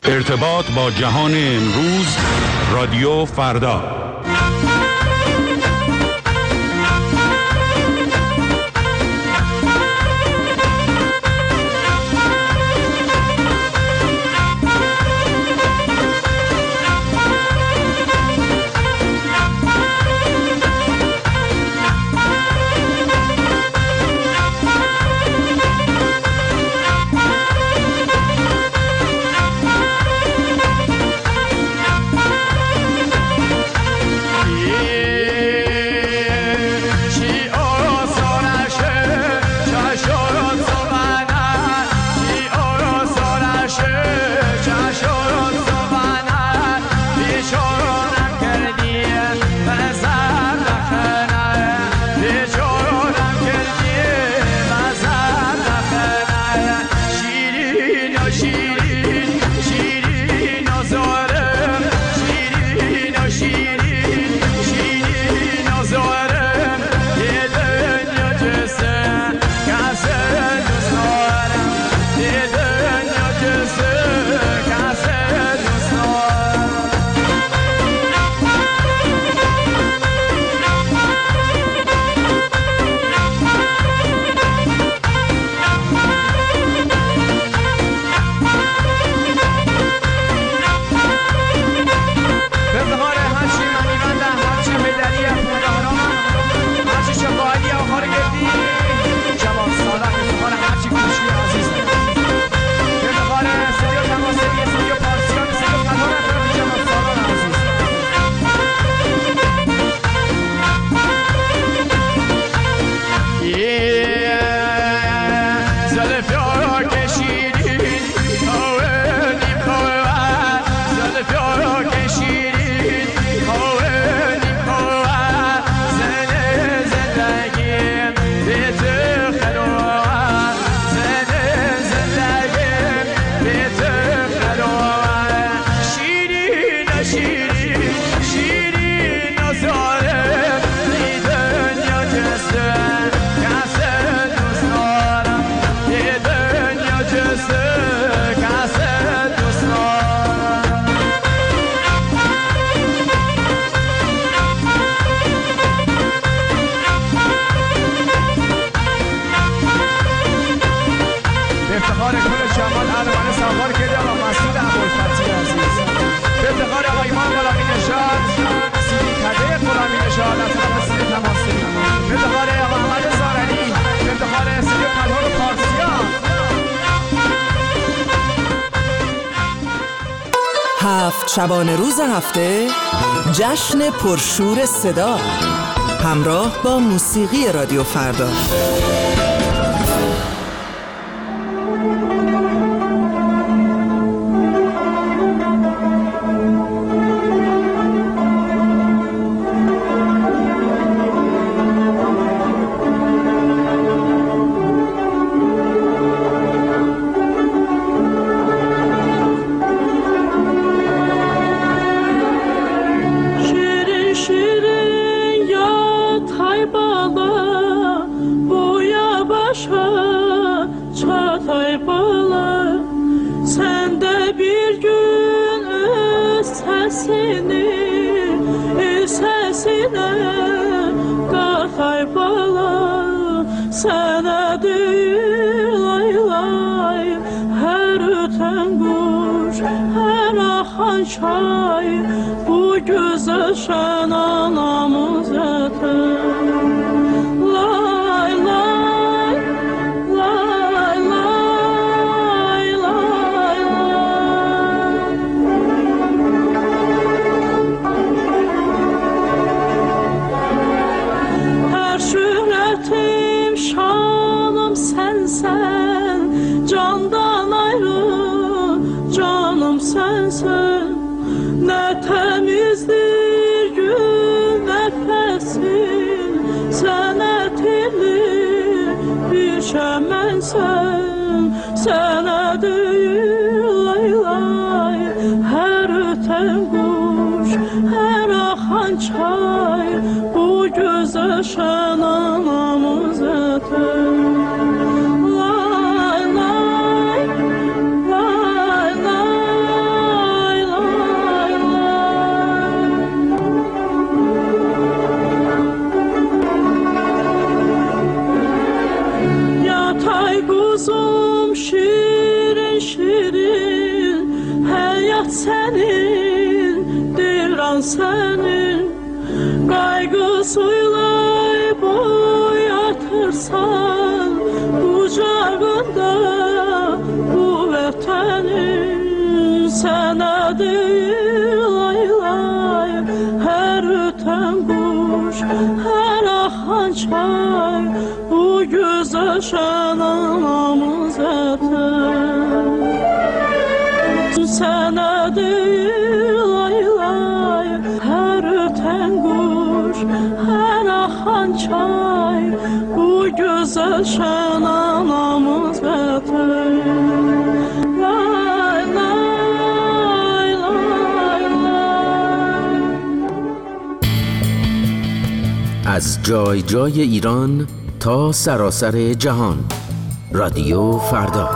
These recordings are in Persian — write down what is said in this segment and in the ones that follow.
ارتباط با جهان امروز، رادیو فردا. شبانه روز هفته جشن پرشور صدا همراه با موسیقی رادیو فردا. senin, diren senin. Kaygısıyla boyatırsan kucağında bu vatanın. Sana değil aylay her öten kuş, her akan çay, bu güzel şanamız öter. Sana değil aylay her öten kuş, her akan çay, bu güzel şanamız öter. Lay lay lay lay. از جای جای ایران تا سراسر جهان، رادیو فردا.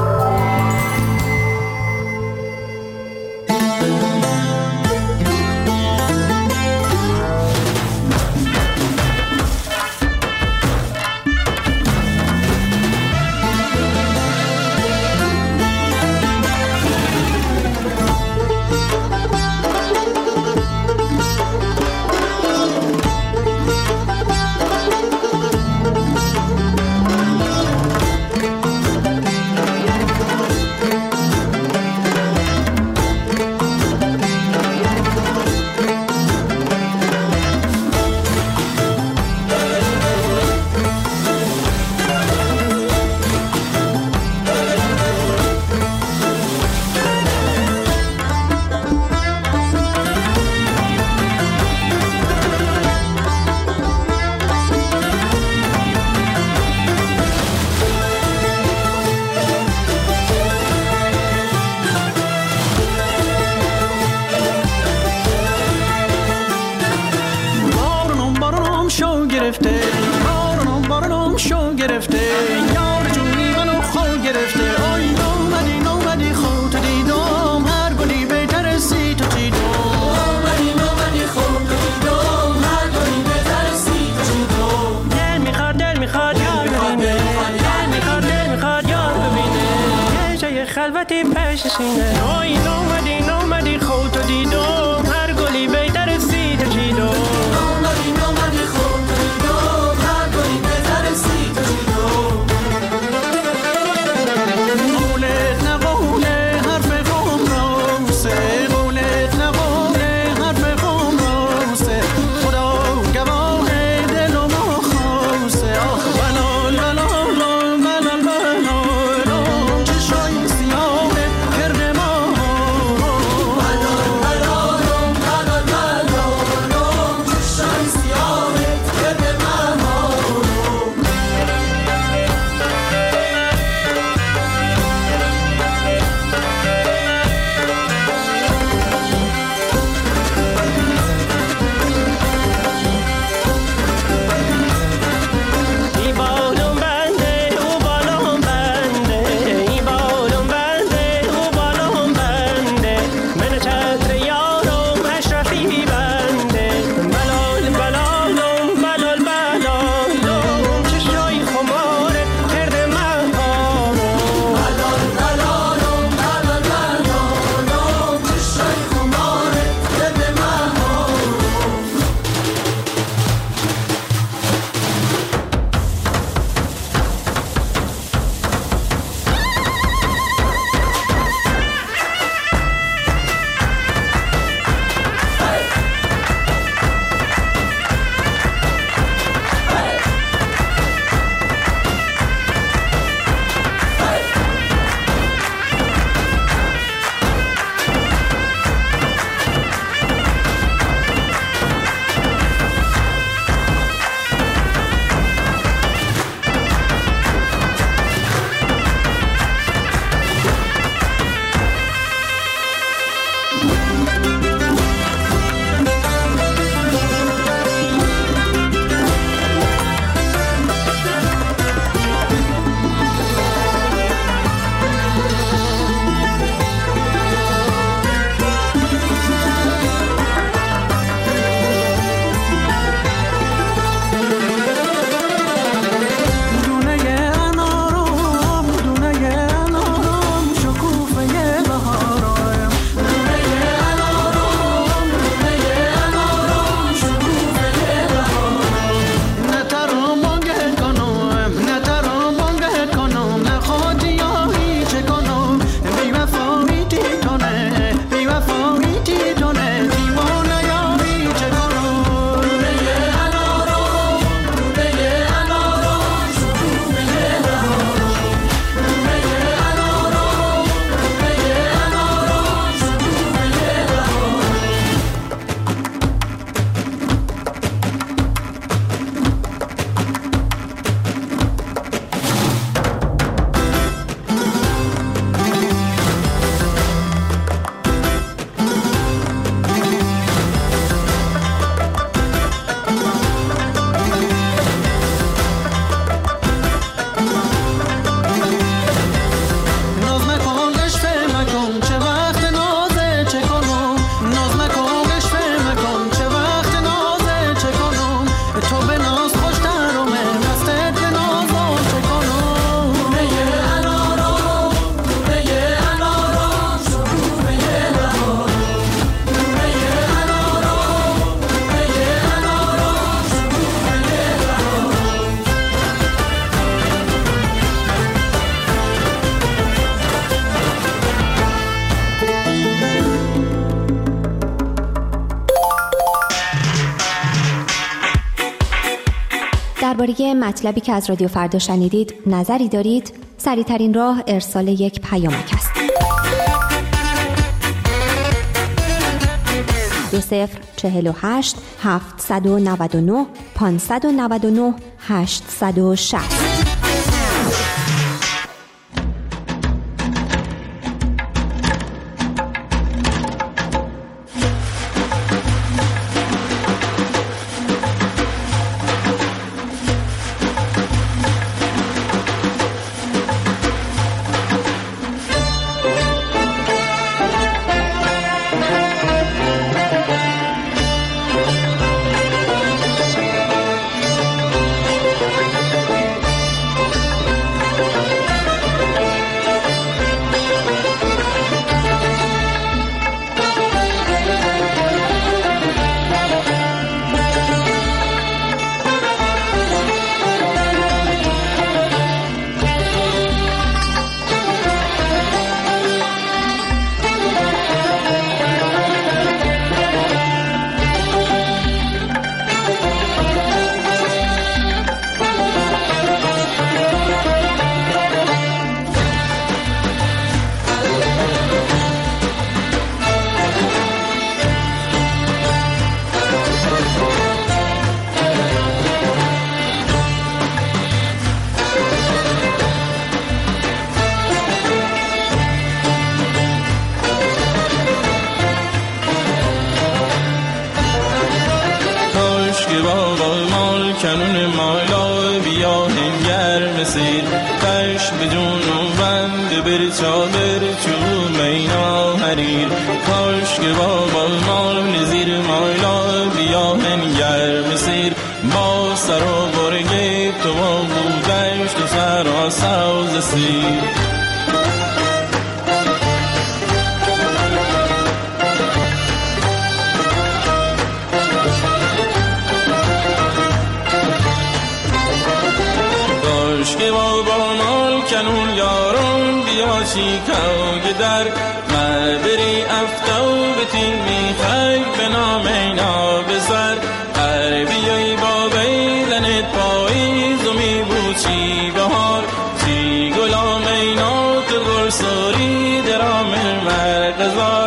خلوتی پشت سینه این اومدی خودتو دیدم هر گلی بهتر سی تا چیدم اومدی خودتو دیدم هر گلی بهتر سی تا چیدم قولت نقوله حرف قوم روسه قولت نقوله حرف قوم روسه خدا گواه دل و ما خوسه آخ بلال بلال بلال بلال چشای سیاه کرد ما بلال بلال درباره مطلبی که از رادیو فردا شنیدید نظری دارید؟ سریع‌ترین راه ارسال یک پیامک است. 2048 799 599 860. کنون مالا بیا هنگر مسیر تش بدون و بند بر چادر چو مینا حریر کاش که بابا مال زیر مالا بیا هنگر مسیر با سر و برگه تو با بودشت و سر و سوز سیر که با مال کنون یاران بیا چیکاگ در مدری افتو به تیمی خیل به نام اینا بسر هر بیایی با بیدنت پاییز و می بود چی بهار چی گلام اینا تو گل سوری درام مرغزار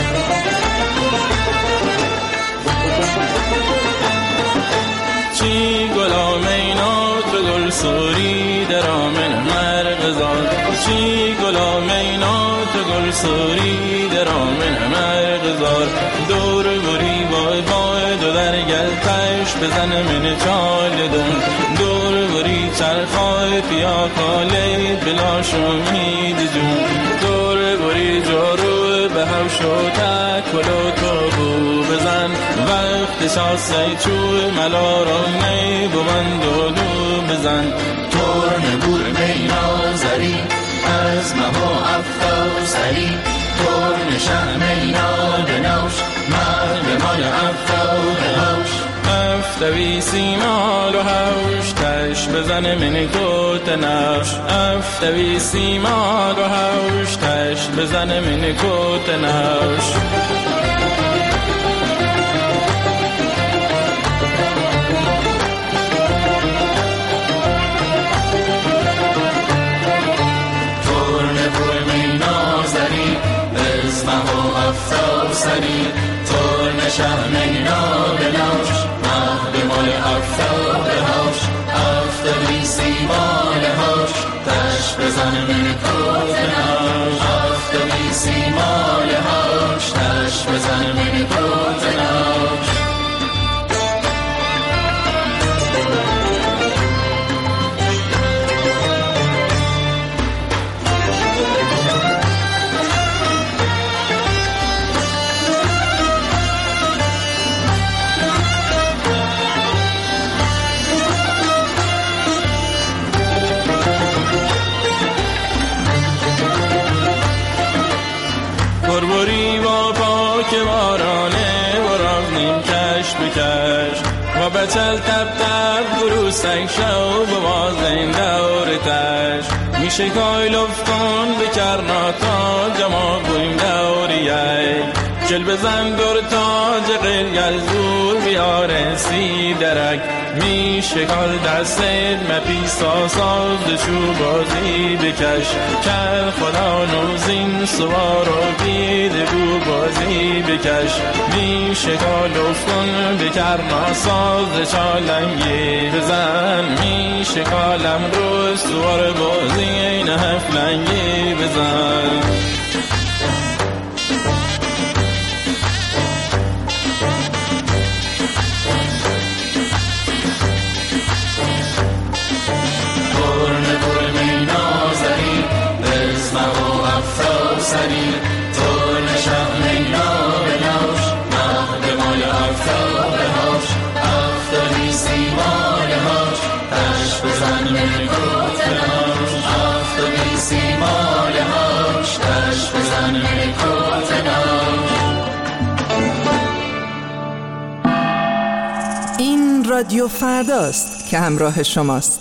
چی گلام اینا تو گل سوری درامن مرغزار چی گلام اینا تو گل سوری درامن مرغزار دور بری بای دو در گلتش بزن من چال دون دور بری چرخای پیا کالی بلا شمید جون دور بری جارو به هوش و تک ولو تو بو بزن وقت شاسه چو ملا را نی بوند و دو بزن تورن بور مینا زری از مها افتا سری تورن شه مینا بنوش مرد مال افتا بهوش افتوی سیمال و هوش تش بزن من کت نوش افتوی سیمال و هوش تش بزن من کت نوش سری تور نشه مینا بنوش مهد مال افتا بهوش افتوی سیمال هوش تش بزن من کت نوش افتوی سیمال هوش تش بزن من کت نوش بربری با پاک بارانه و رازنیم کش بکش و بچل تب تب گروسک شو بواز این دورتش میشه کای لفت کن بکرناتا جما بویم دوریه گل بزن دور تاج قلگل زور بیارسی درک می شکال دست مپیسا ساز شو بازی بکش کل خدا نوزین سوار و بیدگو بازی بکش می شکال افکن بکر ناساز چالنگی بزن می شکالم رو سوار بازی نه هفلنگی بزن تو نشم اینا بناش مهد مال افتاب هاش افتادی سیمان هاش تش بزن ملکوتناش افتادی سیمان هاش تش بزن ملکوتناش. این رادیو فرداست که همراه شماست.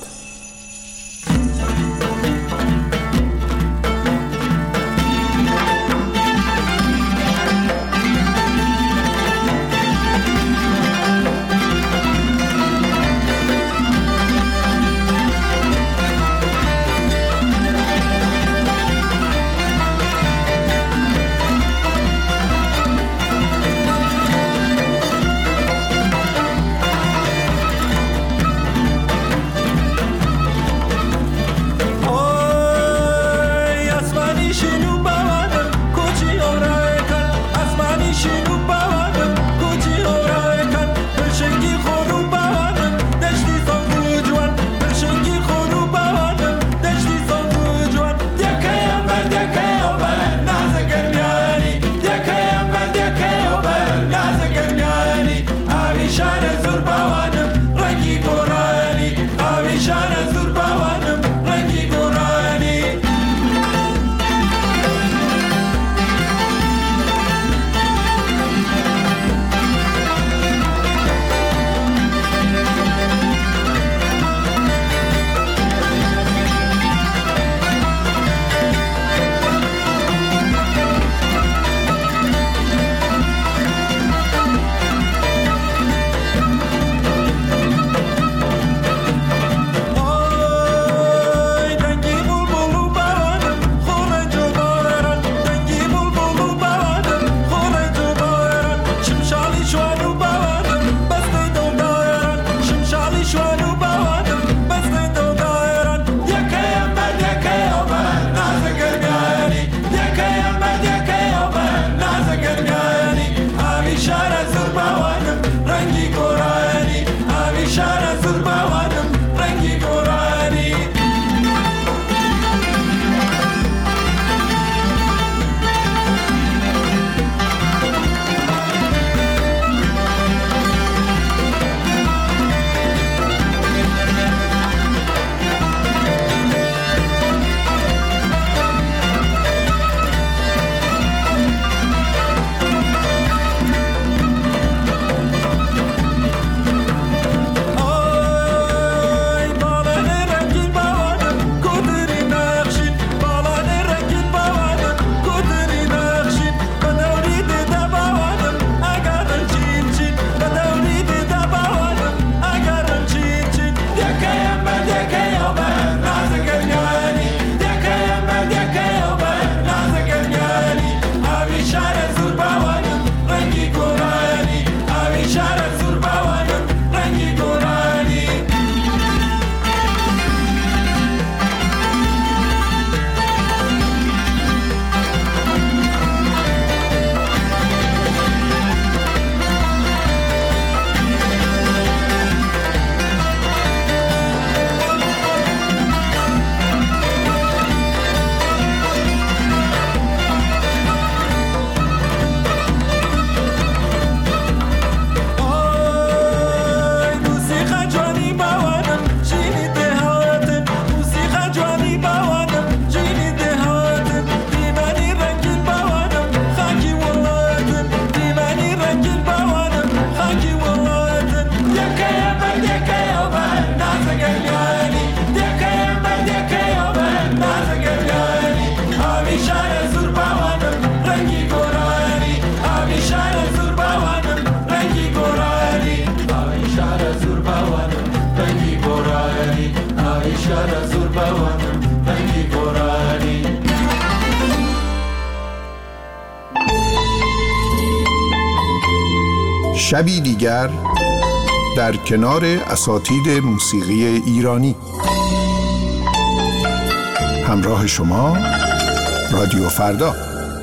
شبی دیگر در کنار اساتید موسیقی ایرانی. همراه شما رادیو فردا.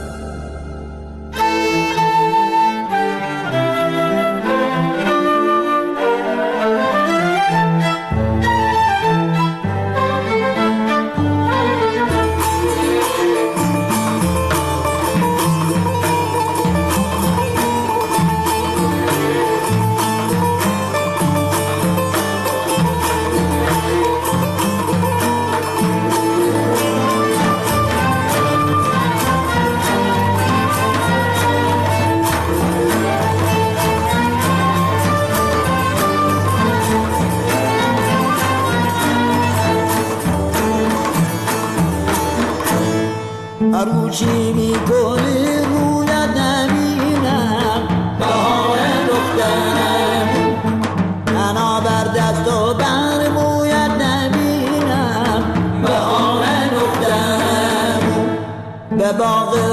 هروچی میکنی رویت نبینم بهار دخترم، تنها بر دست و بر مویت نبینم بهار دخترم، به باغ